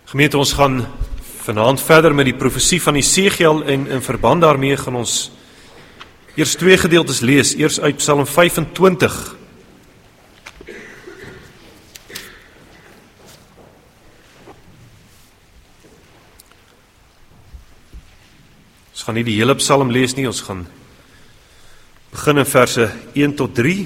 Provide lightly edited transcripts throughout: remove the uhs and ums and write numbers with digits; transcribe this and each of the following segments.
Gemeente, ons gaan vanaand verder met die profesie van Esegiel en in verband daarmee gaan ons eers twee gedeeltes lees. Eers uit Psalm 25. Ons gaan nie die hele Psalm lees nie, ons gaan begin in verse 1 tot 3.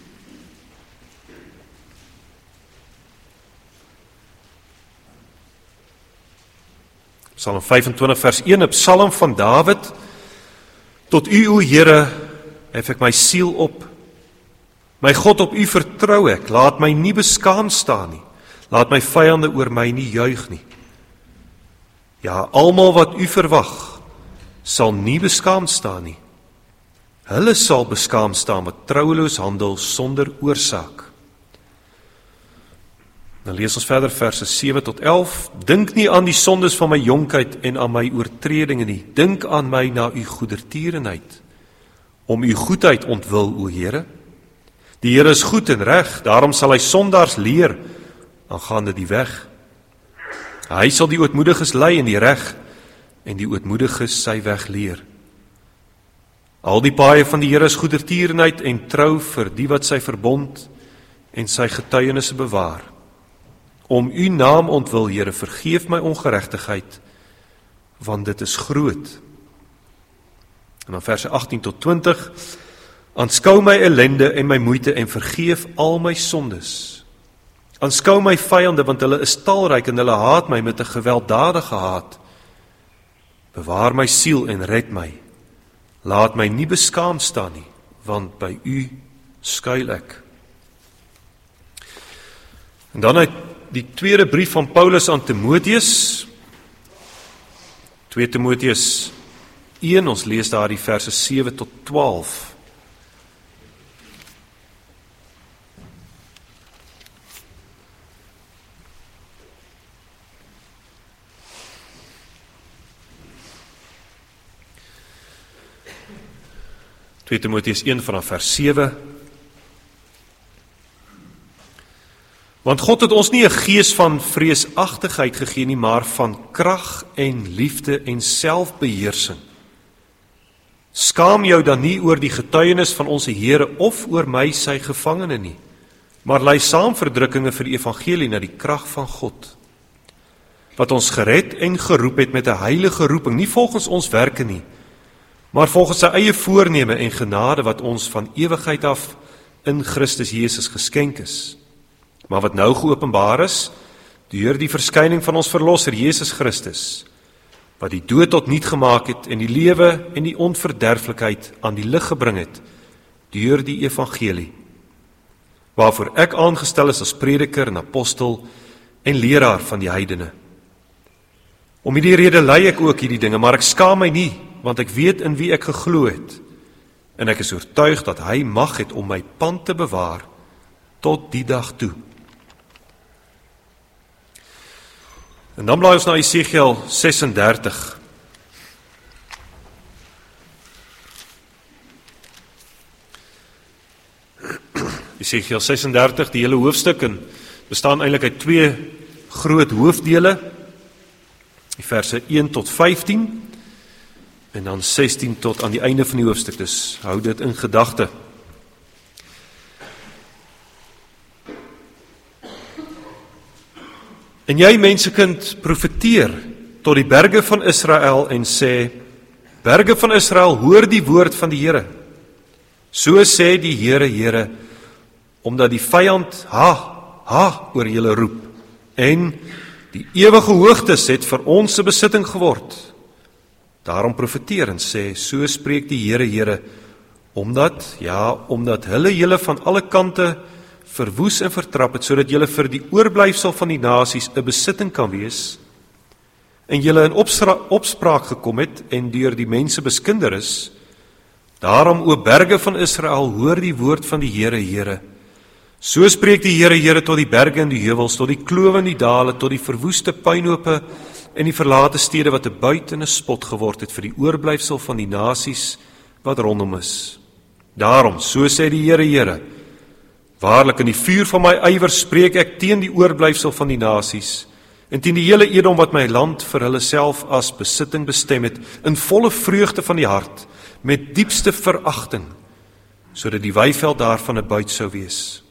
Psalm 25 vers 1, 'n psalm van Dawid. Tot U, o Here, hef ek my siel op. My God, op U vertrou ek. Laat my nie beskaamd staan nie. Laat my vyande oor my nie juig nie. Ja, almal wat U verwag, sal nie beskaamd staan nie. Hulle sal beskaamd staan wat troueloos handel sonder oorsaak. Dan lees ons verder verse 7 tot 11. Dink nie aan die sondes van my jonkheid en aan my oortredinge nie. Dink aan my na U goedertierenheid. Om U goedheid ontwil, o Here. Die Here is goed en reg, daarom sal hy sondaars leer aangaande die weg. Hy sal die ootmoediges lei in die reg en die ootmoediges sy weg leer. Al die paaie van die Here is goedertierenheid en trou vir die wat sy verbond en sy getuienisse bewaar. Om U naam ontwil, Here, vergeef my ongeregtigheid, want dit is groot. En dan verse 18 tot 20, aanskou my ellende en my moeite en vergeef al my sondes. Aanskou my vyande, want hulle is talryk en hulle haat my met 'n gewelddadige haat. Bewaar my siel en red my. Laat my nie beskaamd staan nie, want by U skuil ek. En dan uit die tweede brief van Paulus aan Timoteus, 2 Timoteus 1, ons lees daar die verse 7 tot 12. Timoteus 1 vanaf vers 7. Want God het ons nie 'n gees van vreesagtigheid gegee nie, maar van krag en liefde en selfbeheersing. Skaam jou dan nie oor die getuienis van ons Here of oor my sy gevangene nie, maar lei saam verdrukkinge vir die evangelie na die krag van God, wat ons gered en geroep het met 'n heilige roeping, nie volgens ons werke nie, maar volgens sy eie voorneme en genade wat ons van ewigheid af in Christus Jesus geskenk is, maar wat nou geopenbaar is deur die verskyning van ons verlosser Jesus Christus, wat die dood tot niet gemaak het en die lewe en die onverderflikheid aan die lig gebring het deur die evangelie, waarvoor ek aangestel is as prediker en apostel en leraar van die heidene. Om hierdie rede lei ek ook hierdie dinge, maar ek skaam my nie, want ek weet in wie ek geglo het, en ek is oortuig dat hy mag het om my pand te bewaar tot die dag toe. En dan blaai ons na Esegiel 36. Esegiel 36, die hele hoofstuk, en bestaan eintlik uit twee groot hoofdele, die verse 1 tot 15, en dan 16 tot aan die einde van die hoofstuk, dus hou dit in gedagte. En jy, mensekind, profeteer tot die berge van Israel en sê, berge van Israel, hoor die woord van die Here. So sê die Here, Here, omdat die vyand oor julle roep, en die ewige hoogtes het vir ons 'n besitting geword. Daarom profeteer en sê, so spreek die Here, Here, omdat hulle julle van alle kante verwoes en vertrap het, sodat julle vir die oorblyfsel van die nasies 'n besitting kan wees, en julle in opspraak gekom het, en deur die mense beskinder is. Daarom, o berge van Israel, hoor die woord van die Here, Here. So spreek die Here, Here, tot die berge en die heuwels, tot die klowe en die dale, tot die verwoeste puinhope en die verlate stede wat 'n buit en 'n spot geword het vir die oorblyfsel van die nasies wat rondom is. Daarom, so sê die Here, Here, waarlik in die vuur van my ywer spreek ek teen die oorblyfsel van die nasies en teen die hele Edom wat my land vir hulle self as besitting bestem het, in volle vreugde van die hart, met diepste veragting, sodat die weiveld daarvan 'n buit sou wees.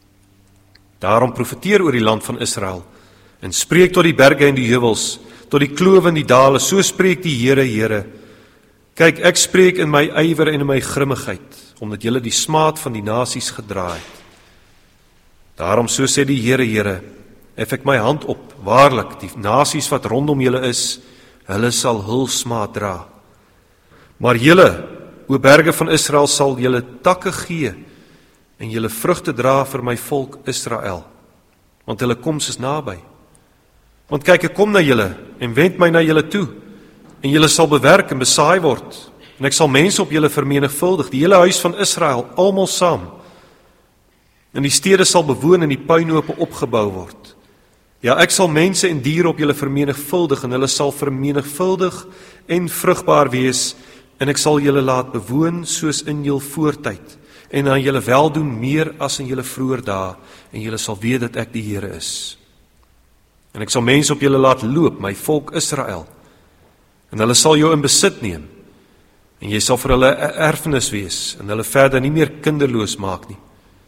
Daarom profeteer oor die land van Israel, en spreek tot die berge en die heuwels, tot die klowe en die dale, so spreek die Here, Here. Kyk, ek spreek in my ywer en in my grimmigheid, omdat julle die smaad van die nasies gedra het. Daarom so sê die Here, Here, hef ek my hand op, waarlik, die nasies wat rondom julle is, hulle sal hul smaad dra. Maar julle, o berge van Israel, sal julle takke gee, en julle vrugte dra vir my volk Israel, want hulle koms is naby. Want kyk, ek kom na julle, en wend my na julle toe, en julle sal bewerk en besaai word, en ek sal mense op julle vermenigvuldig, die hele huis van Israel, almal saam, en die stede sal bewoon en die puinhope opgebou word. Ja, ek sal mense en diere op julle vermenigvuldig, en hulle sal vermenigvuldig en vrugbaar wees, en ek sal julle laat bewoon soos in jul voortyd, en aan julle weldoen meer as in julle vroeër dae, en julle sal weet dat ek die Here is. En ek sal mense op julle laat loop, my volk Israel, en hulle sal jou in besit neem, en jy sal vir hulle 'n erfenis wees, en hulle verder nie meer kinderloos maak nie.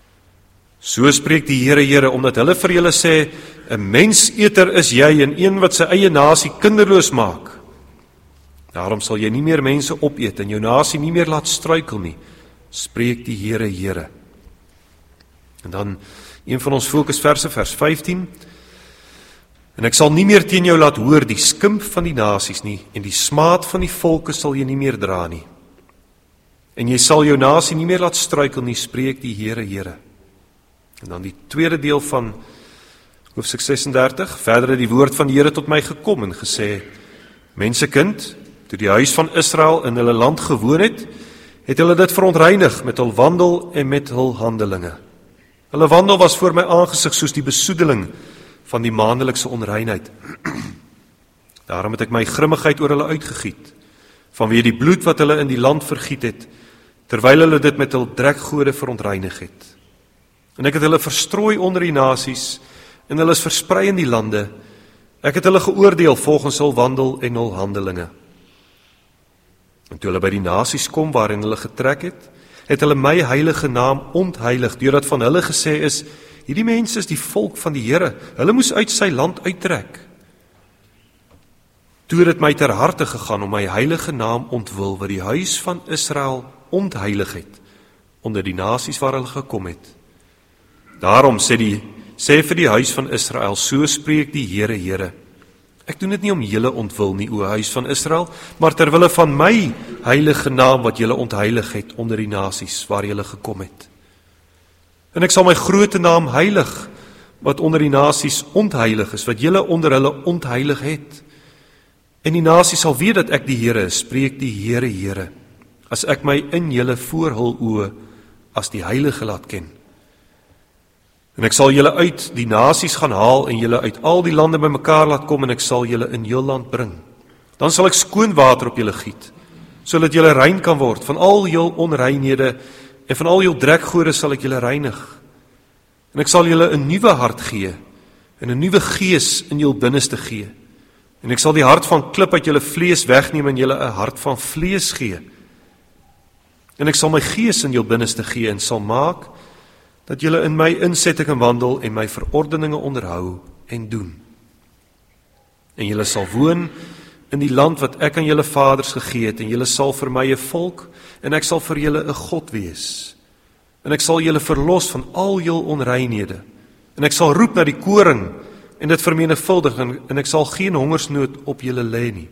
So spreek die Here, Here, omdat hulle vir julle sê, 'n menseter is jy, en een wat sy eie nasie kinderloos maak. Daarom sal jy nie meer mense opeet, en jou nasie nie meer laat struikel nie, spreek die Here, Here. En dan een van ons fokusverse, vers 15, en ek sal nie meer teen jou laat hoor die skimp van die nasies nie, en die smaad van die volke sal jy nie meer dra nie. En jy sal jou nasie nie meer laat struikel nie, spreek die Here, Here. En dan die tweede deel van hoofstuk 36, verder het die woord van die Here tot my gekom en gesê, mensekind, toe die huis van Israel in hulle land gewoon het hulle dit verontreinig met hul wandel en met hul handelinge. Hulle wandel was voor my aangesig soos die besoedeling van die maandelikse onreinheid. Daarom het ek my grimmigheid oor hulle uitgegiet, vanweë die bloed wat hulle in die land vergiet het, terwyl hulle dit met hul drekgode verontreinig het. En ek het hulle verstrooi onder die nasies, en hulle is versprei in die lande. Ek het hulle geoordeel volgens hul wandel en hul handelinge. En toe hulle by die nasies kom waarin hulle getrek het hulle my heilige naam ontheilig, deurdat van hulle gesê is, hierdie mense is die volk van die Here, hulle moes uit sy land uittrek. Toe het dit my ter harte gegaan om my heilige naam ontwil, wat die huis van Israel ontheilig het, onder die nasies waar hulle gekom het. Daarom sê vir die huis van Israel, so spreek die Here, Here. Ek doen dit nie om julle ontwil nie, o huis van Israel, maar terwille van my heilige naam wat julle ontheilig het onder die nasies waar julle gekom het. En ek sal my groote naam heilig, wat onder die nasies ontheilig is, wat julle onder hulle ontheilig het. En die nasies sal weet dat ek die Here is, spreek die Here, Here, as ek my in julle voor hul oë as die heilige laat ken. En ek sal julle uit die nasies gaan haal en julle uit al die lande bymekaar laat kom en ek sal julle in jul land bring. Dan sal ek skoon water op julle giet, sodat julle rein kan word van al jul onreinhede en van al jul drekgode sal ek julle reinig. En ek sal julle 'n nuwe hart gee en 'n nuwe gees in jul binneste gee. En ek sal die hart van klip uit julle vlees wegneem en julle 'n hart van vlees gee. En ek sal my gees in jul binneste gee en sal maak dat julle in my insetting kan wandel en my verordeninge onderhou en doen. En julle sal woon in die land wat ek aan julle vaders gegee het, en julle sal vir my 'n volk, en ek sal vir julle 'n God wees. En ek sal julle verlos van al jul onreinhede, en ek sal roep na die koring, en dit vermenigvuldig, en ek sal geen hongersnood op julle lê nie.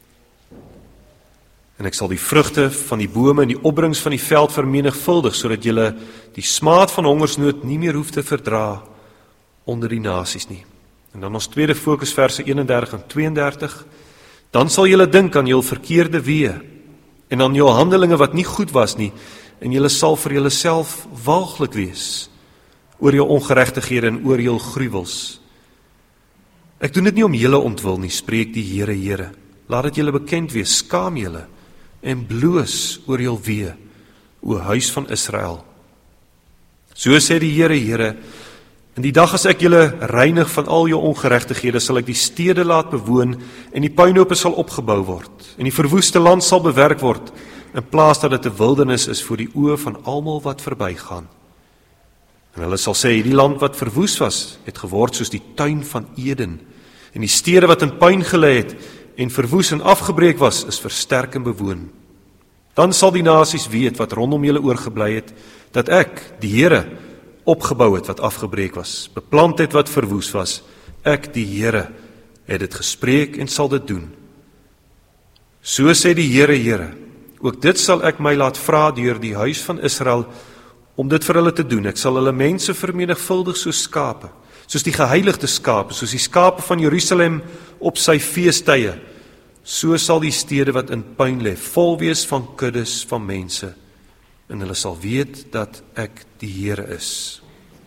En ek sal die vrugte van die bome en die opbrengs van die veld vermenigvuldig, sodat julle die smaad van hongersnood nie meer hoef te verdra onder die nasies nie. En dan ons tweede fokusverse 31 en 32. Dan sal julle dink aan jul verkeerde weë en aan jul handelinge wat nie goed was nie, en julle sal vir julleself waaglik wees oor jul ongeregtighede en oor jul gruwels. Ek doen dit nie om julle ontwil nie, spreek die Here, Here. Laat dit julle bekend wees, skaam julle en bloos oor jul weë, o huis van Israel. So sê die Here, Here, In die dag as ek julle reinig van al jou ongeregtighede, sal ek die stede laat bewoon en die puinhope sal opgebou word en die verwoeste land sal bewerk word in plaas dat dit 'n wildernis is voor die oë van almal wat verbygaan. En hulle sal sê, die land wat verwoes was, het geword soos die tuin van Eden en die stede wat in puin gelê het en verwoes en afgebreek was, is versterk en bewoon. Dan sal die nasies weet wat rondom julle oorgebly het, dat ek, die Here, opgebou het wat afgebreek was, beplant het wat verwoes was. Ek, die Here, het dit gespreek en sal dit doen. So sê die Here, ook dit sal ek my laat vra deur die huis van Israel, om dit vir hulle te doen. Ek sal hulle mense vermenigvuldig soos skape, soos die geheiligde skape, soos die skape van Jerusalem op sy feestydde. So sal die stede wat in puin lê, vol wees van kuddes van mense, en hulle sal weet dat ek die Here is.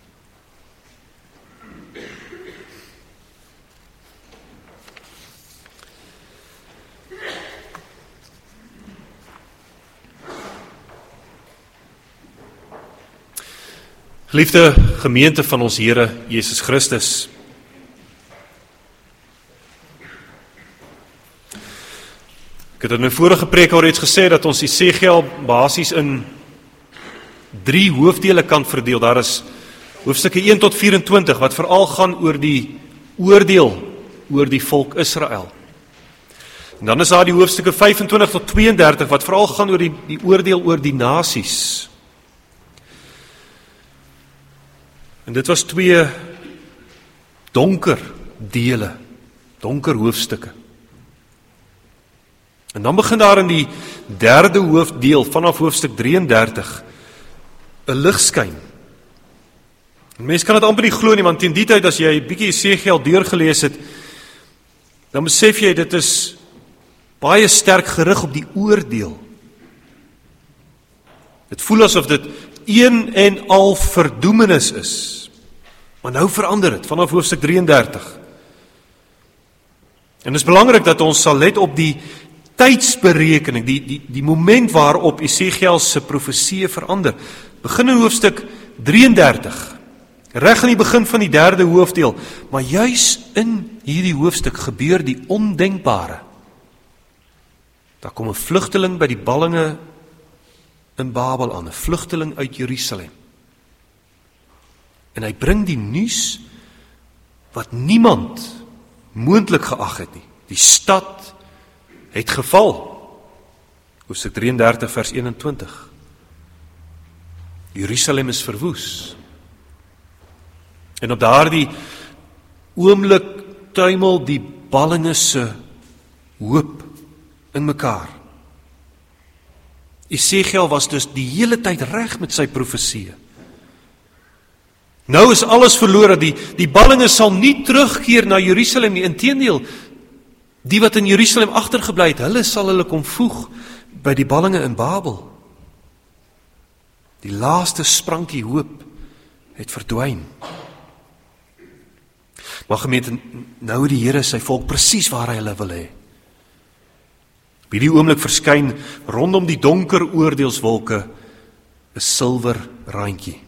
Geliefde gemeente van ons Here Jesus Christus, ek het in 'n vorige preek al reeds gesê dat ons Esegiel basies in 3 hoofdele kan verdeel. Daar is hoofstukke 1 tot 24 wat veral gaan oor die oordeel oor die volk Israel. En dan is daar die hoofstukke 25 tot 32 wat veral gaan oor die oordeel oor die nasies. En dit was 2 donker dele, donker hoofstukke. En dan begin daar in die 3de hoofdeel vanaf hoofstuk 33 'n lig skyn. En mense kan dit amper nie glo nie, want teen die tyd as jy 'n bietjie Esegiel deurgelees het, dan besef jy dit is baie sterk gerig op die oordeel. Dit voel asof dit een en al verdoemenis is. Maar nou verander dit vanaf hoofstuk 33. En dit is belangrik dat ons sal let op die tydsberekening, die moment waarop Esegiel se profeseë verander. Begin in hoofstuk 33, reg aan die begin van die 3de hoofdeel, maar juis in hierdie hoofstuk gebeur die ondenkbare. Daar kom 'n vlugteling by die ballinge in Babel aan, 'n vlugteling uit Jerusalem. En hy bring die nuus wat niemand moontlik geag het nie. Die stad het geval. Hoofstuk 33 vers 21. Jerusalem is verwoes. En op daardie oomblik tuimel die ballinge se hoop in mekaar. Esegiel was dus die hele tyd reg met sy profeseë. Nou is alles verlore, die ballinge sal nie terugkeer na Jerusalem nie, inteendeel, die wat in Jerusalem agtergebly het, hulle sal hulle kom voeg by die ballinge in Babel. Die laaste sprankie hoop het verdwyn. Maar gemeente, nou die Here sy volk presies waar hy hulle wil hê. Op hierdie oomblik verskyn rondom die donker oordeelswolke 'n silwer randjie.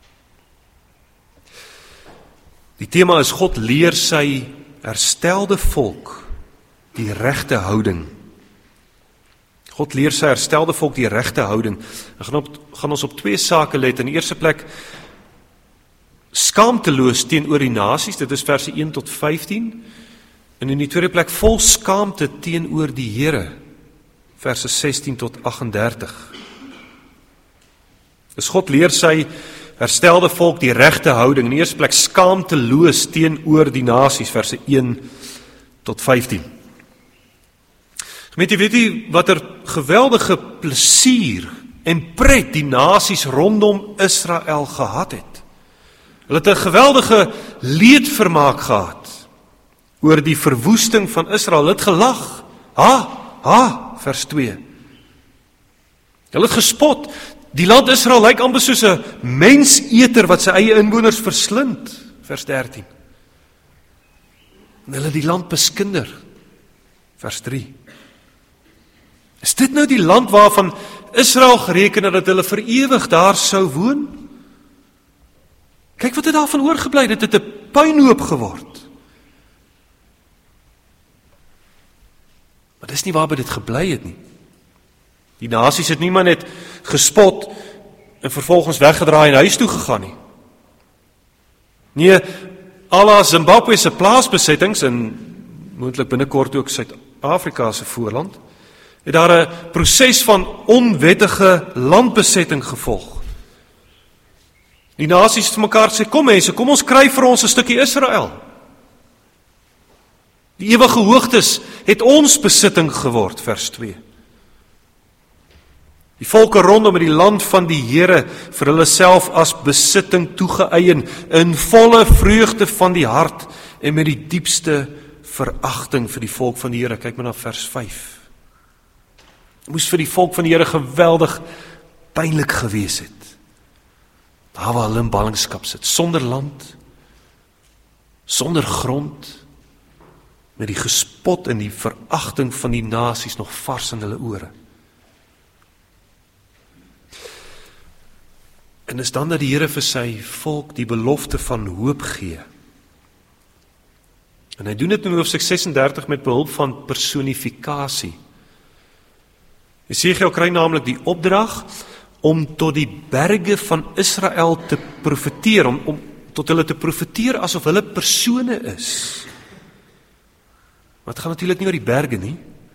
Die tema is God leer sy herstelde volk die regte houding. God leer sy herstelde volk die regte houding. Gaan ons op 2 sake let. In die eerste plek skaamteloos teenoor die nasies, dit is verse 1 tot 15. En in die tweede plek vol skaamte teenoor die Here, verse 16 tot 38. Dus God leer sy herstelde volk die regte houding. In die eerste plek skaamteloos teenoor die nasies, verse 1 tot 15. Gemeente, weet jy wat er geweldige plesier en pret die nasies rondom Israel gehad het? Hulle het 'n geweldige leedvermaak gehad oor die verwoesting van Israel. Hulle het gelag. Ha, vers 2. Hulle het gespot. Die land Israel lyk amper soos 'n menseter wat sy eie inwoners verslind, vers 13. En hulle het die land beskinder, vers 3. Is dit nou die land waarvan Israel gereken het dat hulle vir ewig daar sou woon? Kyk wat het daarvan oorgebly, dit het 'n puinhoop geword. Maar dis nie waarby dit gebly het nie. Die nasies het nie maar net gespot en vervolgens weggedraai en huis toe gegaan nie. Nee, ala Zimbabwe se plaasbesettings en moontlik binnekort ook Suid-Afrika se voorland, het daar 'n proses van onwettige landbesetting gevolg. Die nasies het vir mekaar gesê, kom mense, kom ons kry vir ons 'n stukkie Israel. Die ewige hoogtes het ons besitting geword, vers 2. Die volke rondom in die land van die Here vir hulle self as besitting toegeëien, in volle vreugde van die hart en met die diepste veragting vir die volk van die Here. Kyk maar na vers 5. Het moes vir die volk van die Here geweldig pynlik gewees het. Daar waar hulle in ballingskap sit, sonder land, sonder grond, met die gespot en die veragting van die nasies nog vars in hulle ore. En is dan dat die Here vir sy volk die belofte van hoop gee. En hy doen dit in hoofstuk 36 met behulp van personifikasie. Jesegiel kry naamlik die opdrag om tot die berge van Israel te profeteer, om tot hulle te profeteer asof hulle persone is. Maar het gaan natuurlik nie oor die berge nie.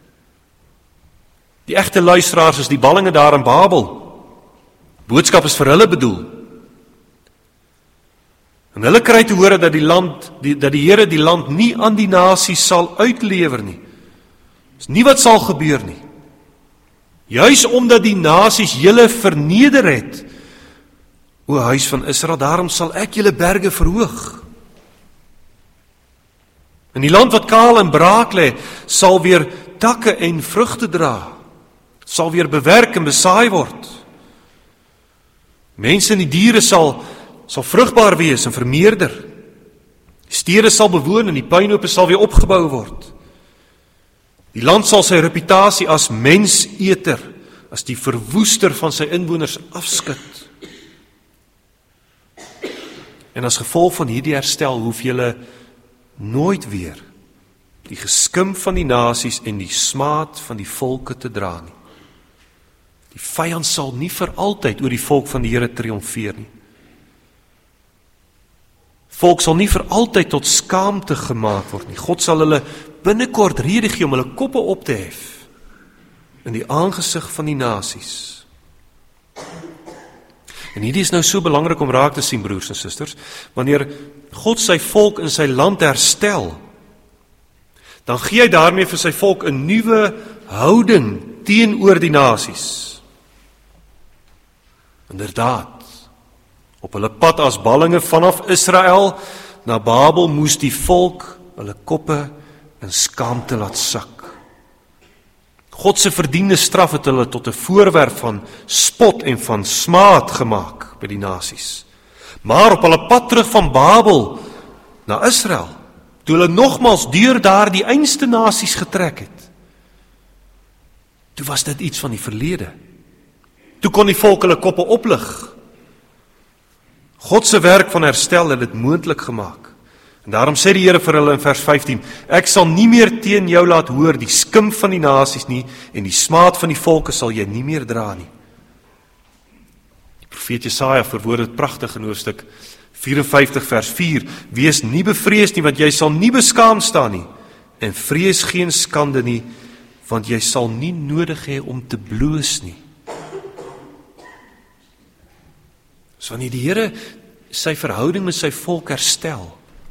Die egte luisteraars is die ballinge daar in Babel. Boodskap is vir hulle bedoel. En hulle kry te hore dat die Here die land nie aan die nasies sal uitlewer nie. Dis nie wat sal gebeur nie. Juis omdat die nasies julle verneder het, o huis van Israel, daarom sal ek julle berge verhoog. En die land wat kaal en braak lê, sal weer takke en vrugte dra, sal weer bewerk en besaai word. Mense en die diere sal vrugbaar wees en vermeerder. Die stede sal bewoon en die puinhope sal weer opgebou word. Die land sal sy reputasie as menseter, as die verwoester van sy inwoners afskud. En as gevolg van hierdie herstel hoef julle nooit weer die geskimp van die nasies en die smaad van die volke te dra nie. Die vyand sal nie vir altyd oor die volk van die Here triomfeer nie. Volk sal nie vir altyd tot skaamte gemaak word nie. God sal hulle binnekort rede gee om hulle koppe op te hef in die aangesig van die nasies. En hierdie is nou so belangrik om raak te sien, broers en susters, wanneer God sy volk in sy land herstel, dan gee hy daarmee vir sy volk 'n nuwe houding teenoor die nasies. Inderdaad, op hulle pad as ballinge vanaf Israel na Babel moes die volk hulle koppe in skaamte laat sak. God se verdiende straf het hulle tot 'n voorwerp van spot en van smaad gemaak by die nasies. Maar op hulle pad terug van Babel na Israel, toe hulle nogmals deur daar die einste nasies getrek het, toe was dit iets van die verlede. Toe kon die volk hulle koppe oplig. God se werk van herstel het dit moontlik gemaak. En daarom sê die Here vir hulle in vers 15, ek sal nie meer teen jou laat hoor die skimp van die nasies nie, en die smaad van die volke sal jy nie meer dra nie. Die profeet Jesaja verwoord dit pragtig in hoofstuk 54 vers 4, wees nie bevrees nie, want jy sal nie beskaam staan nie, en vrees geen skande nie, want jy sal nie nodig hê om te bloos nie. So wanneer die Here sy verhouding met sy volk herstel,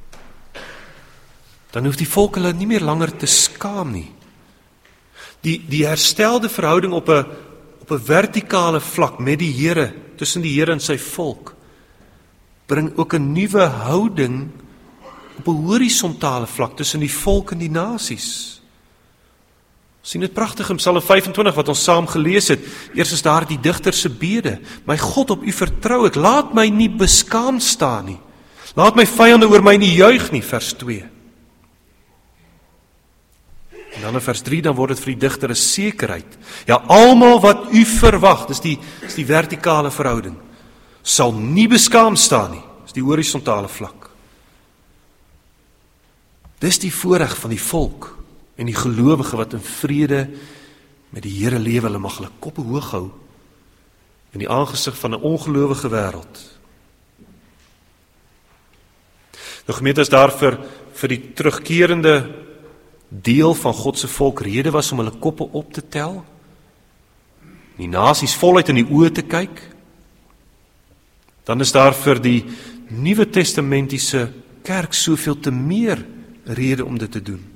dan hoef die volk hulle nie meer langer te skaam nie. Die herstelde verhouding op 'n vertikale vlak met die Here, tussen die Here en sy volk, bring ook 'n nuwe houding op 'n horisontale vlak tussen die volk en die nasies. Sien dit pragtig in Psalm 25 wat ons saam gelees het. Eers is daar die digter se bede. My God, op U vertrou ek, laat my nie beskaamd staan nie. Laat my vyande oor my nie juig nie, vers 2. En dan in vers 3, dan word dit vir die digter 'n sekerheid. Ja, almal wat U verwag, dis die vertikale verhouding, sal nie beskaamd staan nie. Dis die horisontale vlak. Dis die voorreg van die volk en die gelowige wat in vrede met die Here lewe. Hulle mag hulle koppe hoog hou in die aangesig van 'n ongelowige wêreld. Nou gemeente, is daar vir die terugkerende deel van God se volk rede was om hulle koppe op te tel, die nasies voluit in die oë te kyk, dan is daar vir die Nuwe Testamentiese kerk soveel te meer rede om dit te doen.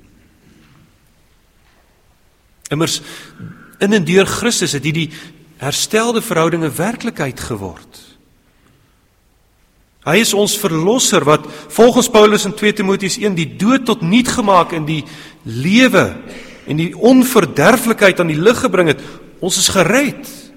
Immers, in en deur Christus het die herstelde verhoudinge werklikheid geword. Hy is ons verlosser wat volgens Paulus in 2 Timoteus 1 die dood tot niet gemaak en die lewe en die onverderflikheid aan die lig gebring het. Ons is gered.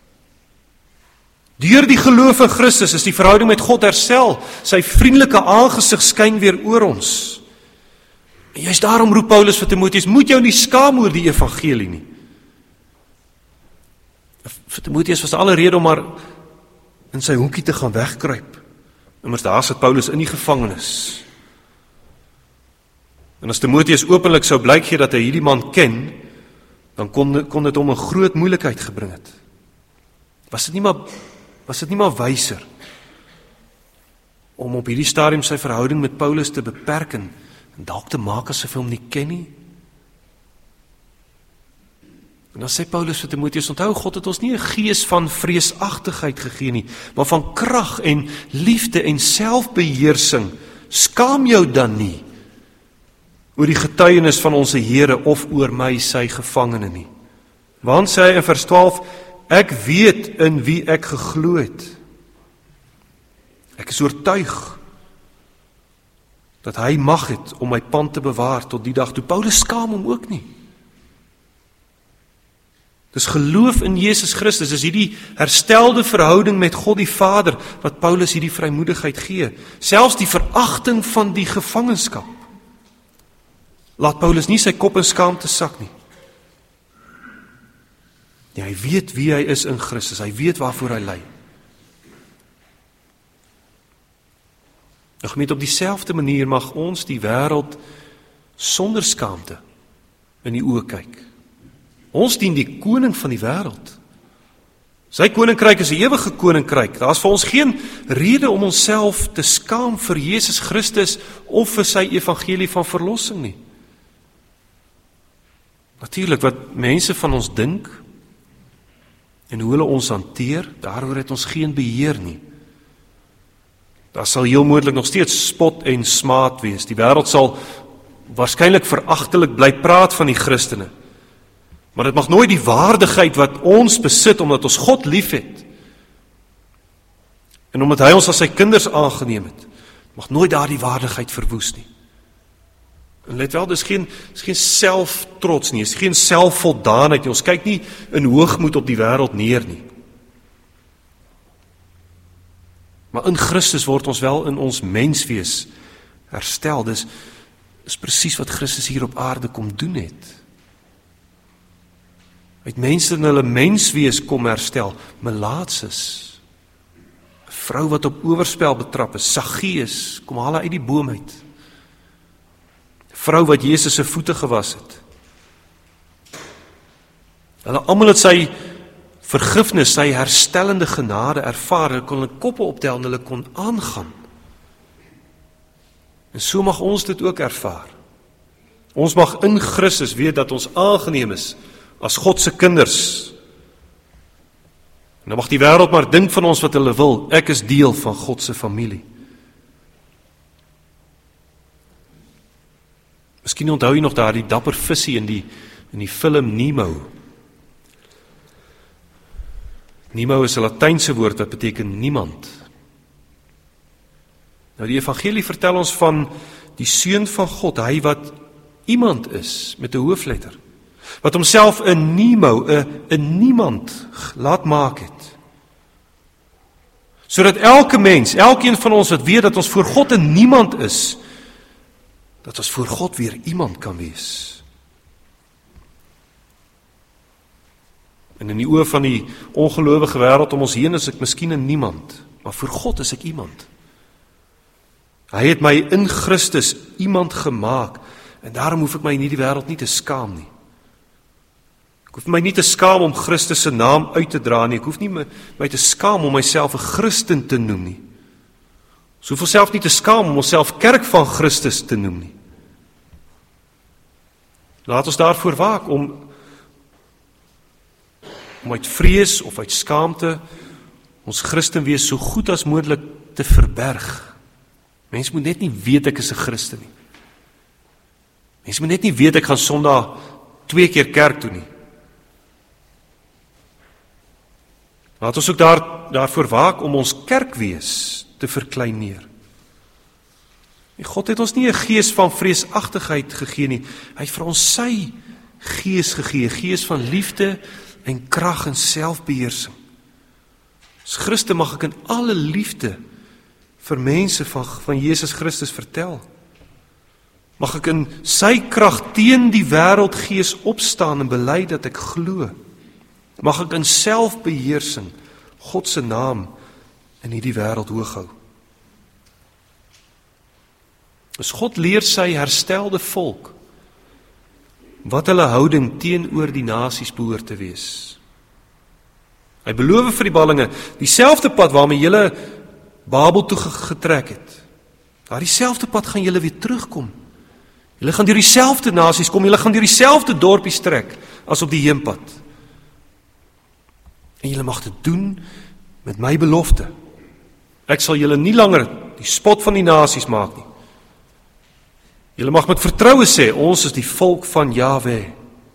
Deur die geloof in Christus is die verhouding met God herstel. Sy vriendelike aangesig skyn weer oor ons. En juist daarom roep Paulus vir Timoteus, moet jou nie skaam oor die evangelie nie. Vir Timoteus was alle rede om maar in sy hoekie te gaan wegkruip. Immers daar sit Paulus in die gevangenis. En as Timoteus openlik sou blyk gee dat hy hierdie man ken, dan kon dit hom 'n groot moeilikheid gebring het. Was dit nie maar wyser om op hierdie stadium sy verhouding met Paulus te beperk en dalk te maak asof hy hom nie ken nie? En dan sê Paulus vir Timoteus, onthou, God het ons nie 'n gees van vreesagtigheid gegee nie, maar van krag en liefde en selfbeheersing. Skaam jou dan nie oor die getuienis van ons Here of oor my, sy gevangene nie. Want sê hy in vers 12, ek weet in wie ek geglo het. Ek is oortuig dat hy mag het om my pand te bewaar tot die dag toe. Paulus skaam hom ook nie. Dis geloof in Jesus Christus, is hierdie herstelde verhouding met God die Vader, wat Paulus hierdie vrymoedigheid gee. Selfs die veragting van die gevangenskap laat Paulus nie sy kop in skaamte sak nie. Ja, hy weet wie hy is in Christus, hy weet waarvoor hy ly. Gemeente, op dieselfde manier mag ons die wêreld sonder skaamte in die oë kyk. Ons dien die koning van die wêreld. Sy koninkryk is 'n ewige koninkryk. Daar is vir ons geen rede om onsself te skaam vir Jesus Christus of vir sy evangelie van verlossing nie. Natuurlik, wat mense van ons dink en hoe hulle ons hanteer, daaroor het ons geen beheer nie. Daar sal heel moontlik nog steeds spot en smaad wees. Die wêreld sal waarskynlik veragtelik bly praat van die Christene. Maar dit mag nooit die waardigheid wat ons besit, omdat ons God liefhet, en omdat hy ons as sy kinders aangeneem het, mag nooit daardie waardigheid verwoes nie. En let wel, dis geen selftrots nie, is geen selfvoldaanheid nie. Ons kyk nie in hoogmoed op die wêreld neer nie. Maar in Christus word ons wel in ons menswees herstel. Dis presies wat Christus hier op aarde kom doen het. Hy het mense in hulle menswees kom herstel. Melaatses, 'n vrou wat op oorspel betrap is, Saggeus, kom haal uit die boom uit. 'n Vrou wat Jesus se voete gewas het. Hulle almal het sy vergifnis, sy herstellende genade ervaar. Hulle kon hulle koppe optel en hulle kon aangaan. En so mag ons dit ook ervaar. Ons mag in Christus weet dat ons aangeneem is as God se kinders. En dan mag die wêreld maar dink van ons wat hulle wil. Ek is deel van God se familie. Miskien onthou jy nog daardie dapper visie in die film Nemo. Nemo is 'n Latynse woord wat beteken niemand. Nou die evangelie vertel ons van die seun van God, hy wat iemand is met 'n hoofletter, wat homself 'n Nemo, 'n niemand laat maak het. Sodat elke mens, elkeen van ons wat weet dat ons voor God 'n niemand is, dat ons voor God weer iemand kan wees. En in die oë van die ongelowige wêreld om ons heen is ek miskien 'n niemand, maar voor God is ek iemand. Hy het my in Christus iemand gemaak, en daarom hoef ek my in hierdie wêreld nie te skaam nie. Ek hoef my nie te skaam om Christus se naam uit te dra nie, ek hoef nie my te skaam om myself 'n Christen te noem nie. Ons hoef onsself nie te skaam om onsself kerk van Christus te noem nie. Laat ons daarvoor waak om uit vrees of uit skaamte ons Christen wees so goed as moontlik te verberg. Mens moet net nie weet ek is 'n Christen nie. Mens moet net nie weet ek gaan Sondag 2 keer kerk toe nie. Laat ons ook daarvoor waak om ons kerkwees te verkleineer. God het ons nie 'n gees van vreesagtigheid gegee nie. Hy het vir ons sy gees gegee, 'n gees van liefde en krag en selfbeheersing. As Christen mag ek in alle liefde vir mense van Jesus Christus vertel. Mag ek in sy krag teen die wêreldgees opstaan en bely dat ek glo. Mag ek in selfbeheersing God se naam in hierdie wêreld hoog hou. As God leer sy herstelde volk wat hulle houding teenoor die nasies behoort te wees. Hy beloof vir die ballinge dieselfde pad waarmee julle Babel toe getrek het. Daardie selfde pad gaan julle weer terugkom. Julle gaan deur dieselfde nasies kom, julle gaan deur dieselfde dorpies trek as op die heenpad. En julle mag dit doen met my belofte. Ek sal julle nie langer die spot van die nasies maak nie. Julle mag met vertroue sê, ons is die volk van Jahwe.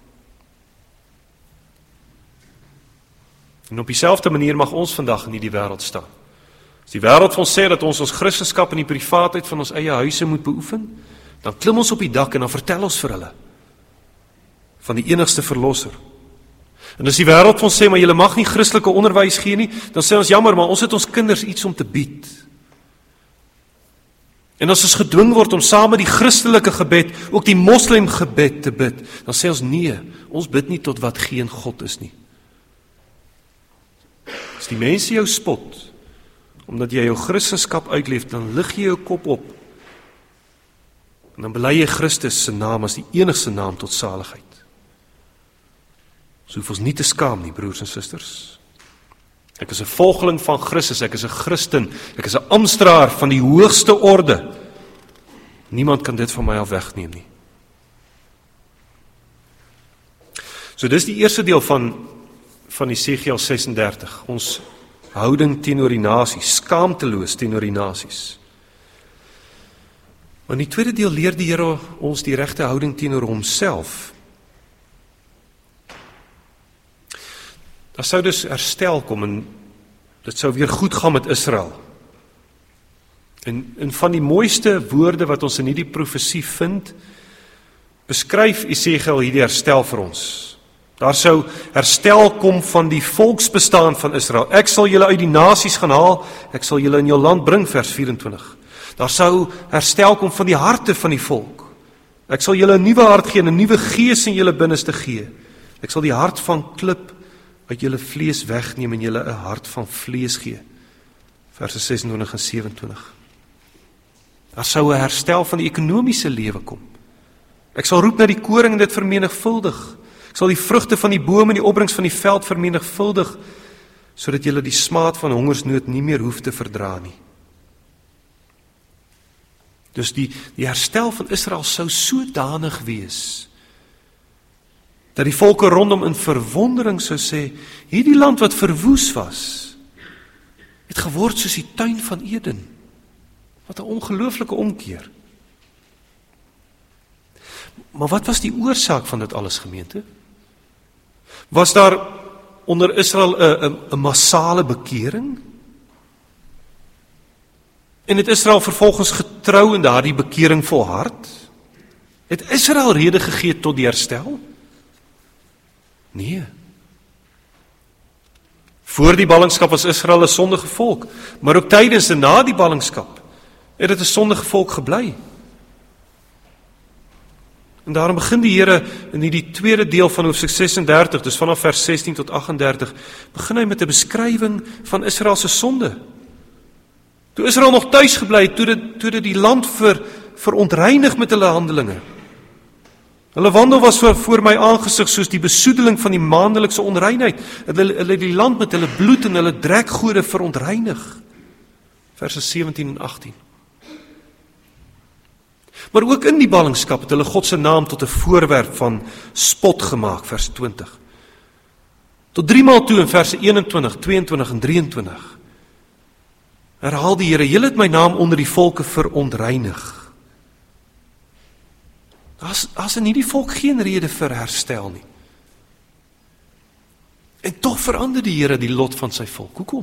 En op dieselfde manier mag ons vandag in hierdie wêreld staan. As die wêreld van ons sê dat ons Christendom in die privaatheid van ons eie huise moet beoefen, dan klim ons op die dak en dan vertel ons vir hulle van die enigste verlosser. En as die wêreld van ons sê, maar julle mag nie Christelike onderwys gee nie, dan sê ons jammer, maar ons het ons kinders iets om te bied. En as ons gedwing word om saam met die Christelike gebed, ook die moslim gebed te bid, dan sê ons nee, ons bid nie tot wat geen God is nie. As die mense jou spot, omdat jy jou Christendom uitleef, dan lig jy jou kop op. En dan bely jy Christus se naam as die enigste naam tot saligheid. So hoef ons nie te skaam nie, broers en susters. Ek is 'n volgeling van Christus, ek is 'n Christen, ek is 'n amptenaar van die hoogste orde. Niemand kan dit van my af wegneem nie. So dis die eerste deel van Jesegiel 36, ons houding teenoor die nasies, skaamteloos teenoor die nasies. Maar in die tweede deel leer die Here ons die regte houding teenoor homself. Daar sou dus herstel kom en dit sou weer goed gaan met Israel. En van die mooiste woorde wat ons in hierdie profesie vind, beskryf Jesegiel hierdie herstel vir ons. Daar sou herstel kom van die volksbestaan van Israel. Ek sal julle uit die nasies gaan haal, ek sal julle in jou land bring, vers 24. Daar sou herstel kom van die harte van die volk. Ek sal julle 'n nuwe hart gee en 'n nuwe gees in julle binneste gee. Ek sal die hart van klip uit julle vlees wegneem en julle 'n hart van vlees gee. Verse 26 en 27. Daar sou 'n herstel van die ekonomiese lewe kom. Ek sal roep na die koring en dit vermenigvuldig. Ek sal die vrugte van die boom en die opbrengs van die veld vermenigvuldig, sodat julle die smaad van hongersnood nie meer hoef te verdra nie. Dus die herstel van Israel sou sodanig wees, dat die volke rondom in verwondering sou sê, hierdie land wat verwoes was, het geword soos die tuin van Eden. Wat 'n ongelooflike omkeer. Maar wat was die oorsaak van dit alles, gemeente? Was daar onder Israel 'n massale bekering? En het Israel vervolgens getrou in daardie bekering volhard? Het Israel rede gegee tot die herstel? Nee. Voor die ballingskap was Israel 'n sondige volk, maar ook tydens en na die ballingskap het dit 'n sondige volk gebly. En daarom begin die Here in hierdie tweede deel van hoofstuk 36, dus vanaf vers 16 tot 38, begin hy met 'n beskrywing van Israel se sonde. Toe Israel nog tuis gebly het, toe dit die land verontreinig met hulle handelinge. Hulle wandel was voor my aangesig soos die besoedeling van die maandelikse onreinheid. Hulle die land met hulle bloed en hulle drekgode verontreinig. Verse 17 en 18. Maar ook in die ballingskap het hulle God se naam tot 'n voorwerp van spot gemaak, vers 20. Tot 3 maal toe in verse 21, 22 en 23. Herhaal die Here, julle het my naam onder die volke verontreinig. As in hierdie volk geen rede vir herstel nie. En tog verander die Here die lot van sy volk. Hoekom?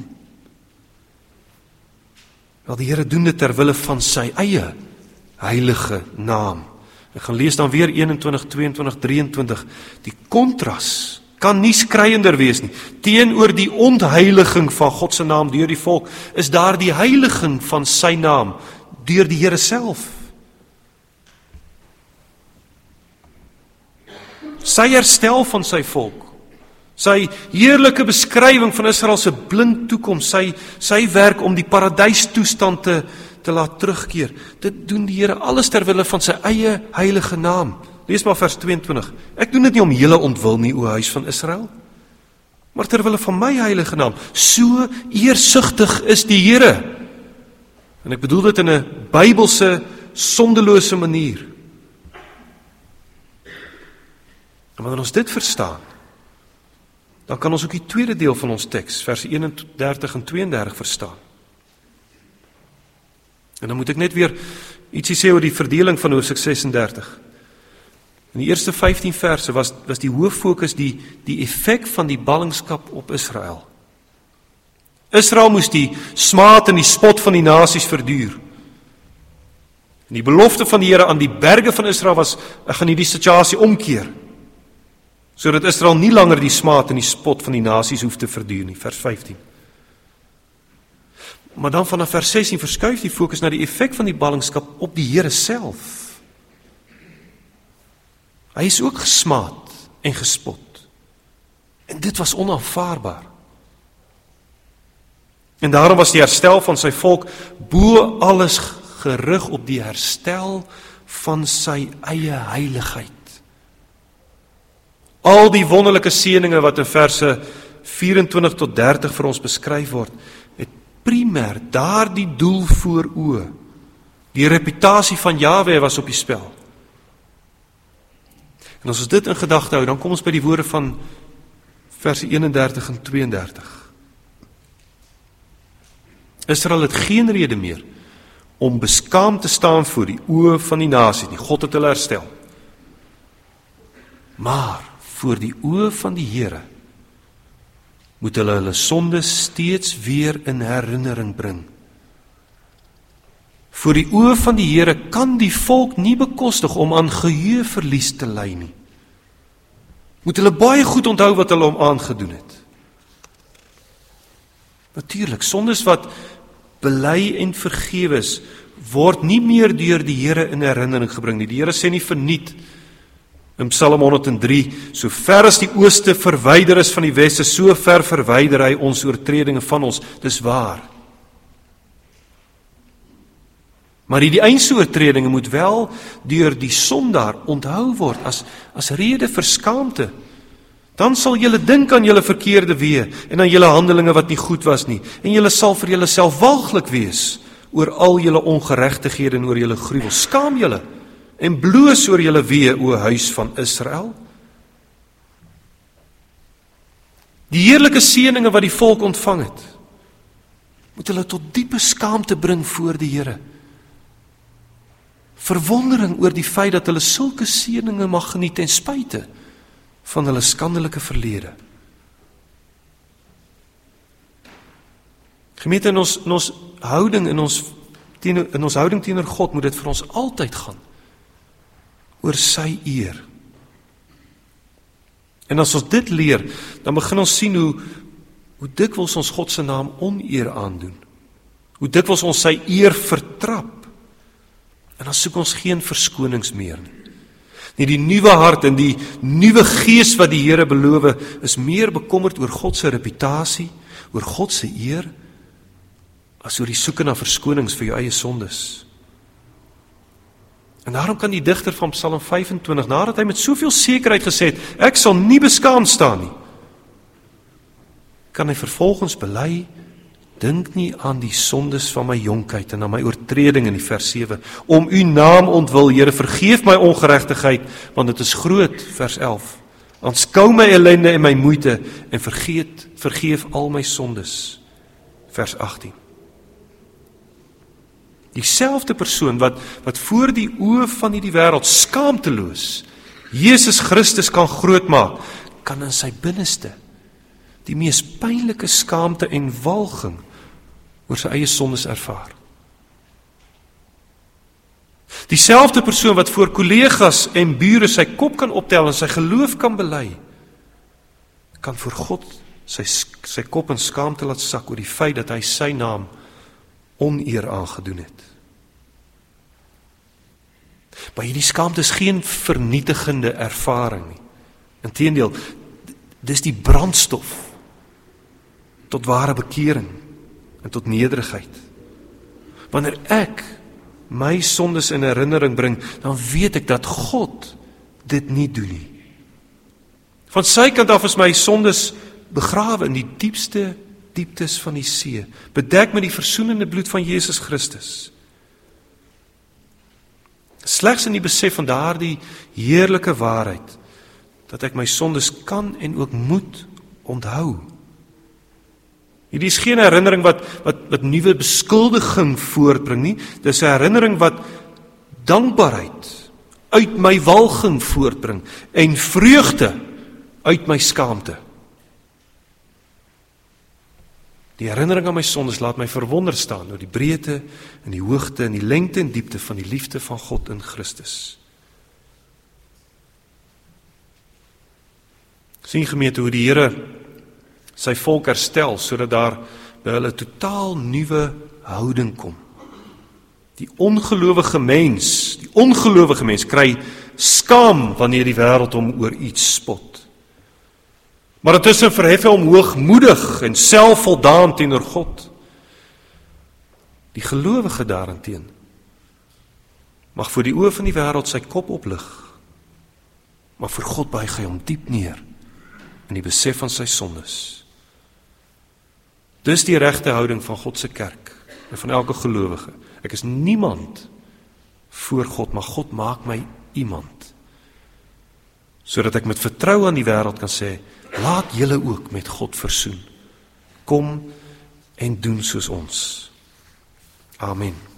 Wel, die Here doen dit ter wille van sy eie heilige naam. Ek gaan lees dan weer 21, 22, 23. Die kontras kan nie skreiender wees nie. Teenoor die ontheiliging van God se naam deur die volk, is daar die heiliging van sy naam deur die Here self. Sy herstel van sy volk, sy heerlike beskrywing van Israel se blink toekoms, sy werk om die paradijstoestand te laat terugkeer. Dit doen die Here alles ter wille van sy eie heilige naam. Lees maar vers 22. Ek doen dit nie om julle ontwil nie, o huis van Israel, maar ter wille van my heilige naam. So eersugtig is die Here. En ek bedoel dit in 'n Bybelse, sondelose manier. En wanneer ons dit verstaan, dan kan ons ook die tweede deel van ons teks, verse 31 en 32 verstaan. En dan moet ek net weer ietsie sê oor die verdeling van hoofstuk 36. In die eerste 15 verse was die hooffokus die effek van die ballingskap op Israel. Israel moes die smaad en die spot van die nasies verduur. En die belofte van die Here aan die berge van Israel was, ek gaan hierdie situasie omkeer, sodat Israel nie langer die smaad en die spot van die nasies hoef te verduur nie, vers 15. Maar dan vanaf vers 16 verskuif die fokus na die effek van die ballingskap op die Here self. Hy is ook gesmaad en gespot. En dit was onaanvaarbaar. En daarom was die herstel van sy volk bo alles gerig op die herstel van sy eie heiligheid. Al die wonderlike seëninge wat in verse 24 tot 30 vir ons beskryf word, het primêr daardie doel voor oë. Die reputasie van Jahwe was op die spel. En as ons dit in gedagte hou, dan kom ons by die woorde van verse 31 en 32. Israel het geen rede meer om beskaamd te staan voor die oë van die nasie nie. God het hulle herstel. Maar voor die oë van die Here moet hulle sonde steeds weer in herinnering bring. Voor die oë van die Here kan die volk nie bekostig om aan geheueverlies te ly nie. Moet hulle baie goed onthou wat hulle hom aangedoen het. Natuurlik, sondes wat bely en vergewe is, word nie meer deur die Here in herinnering gebring nie. Die Here sê nie verniet in Psalm 103, so ver as die ooste verwyder is van die weste, so ver verwyder hy ons oortredinge van ons. Dis waar. Maar die eindse oortredinge moet wel deur die sondaar onthou word as rede vir skaamte. Dan sal julle dink aan julle verkeerde weë en aan julle handelinge wat nie goed was nie. En julle sal vir julleself walglik wees oor al julle ongeregtighede en oor julle gruwel. Skaam julle en bloos oor julle weë, o huis van Israel. Die heerlike seëninge wat die volk ontvang het, moet hulle tot diepe skaamte bring voor die Here. Verwondering oor die feit dat hulle sulke seëninge mag geniet ten spyte van hulle skandelike verlede. Gemeente, in ons houding in ons houding teenoor God moet dit vir ons altyd gaan oor sy eer. En as ons dit leer, dan begin ons sien hoe dikwels ons God se naam oneer aandoen. Hoe dikwels ons sy eer vertrap. En dan soek ons geen verskonings meer nie. Die nuwe hart en die nuwe gees wat die Here beloof, is meer bekommerd oor God se reputasie, oor God se eer, as oor die soeke na verskonings vir jou eie sondes. En daarom kan die digter van Psalm 25, nadat hy met soveel sekerheid gesê het, ek sal nie beskaamd staan nie, kan hy vervolgens bely, dink nie aan die sondes van my jonkheid en aan my oortreding in die vers 7, om u naam ontwil, Here, vergeef my ongeregtigheid, want dit is groot, vers 11, aanskou my ellende en my moeite, en vergeef al my sondes, vers 18. Dieselfde persoon wat voor die oë van hierdie wêreld skaamteloos Jesus Christus kan grootmaak, kan in sy binneste die mees pynlike skaamte en walging oor sy eie sondes ervaar. Dieselfde persoon wat voor kollegas en bure sy kop kan optel en sy geloof kan bely, kan voor God sy kop in skaamte laat sak oor die feit dat hy sy naam oneer aangedoen het. Maar hierdie skaamte is geen vernietigende ervaring nie. Inteendeel, dis die brandstof tot ware bekering en tot nederigheid. Wanneer ek my sondes in herinnering bring, dan weet ek dat God dit nie doen nie. Van sy kant af is my sondes begrawe in die diepste dieptes van die see, bedek met die versoenende bloed van Jesus Christus. Slegs in die besef van daardie heerlike waarheid, dat ek my sondes kan en ook moet onthou. Hierdie is geen herinnering wat nuwe beskuldiging voortbring nie, dis 'n herinnering wat dankbaarheid uit my walging voortbring, en vreugde uit my skaamte. Die herinnering aan my sondes laat my verwonder staan oor die breedte en die hoogte en die lengte en diepte van die liefde van God in Christus. Sien gemeente hoe die Here sy volk herstel, sodat daar by hulle totaal nuwe houding kom. Die ongelowige mens kry skaam wanneer die wêreld hom oor iets spot. Maar intussen verhef hy hom hoogmoedig en selfvoldaan teenoor God. Die gelowige daarenteen mag voor die oë van die wêreld sy kop oplig, maar voor God buig hy hom diep neer in die besef van sy sondes. Dis die regte houding van God se kerk en van elke gelowige. Ek is niemand voor God, maar God maak my iemand. Sodat ek met vertroue aan die wêreld kan sê, laat julle ook met God versoen. Kom en doen soos ons. Amen.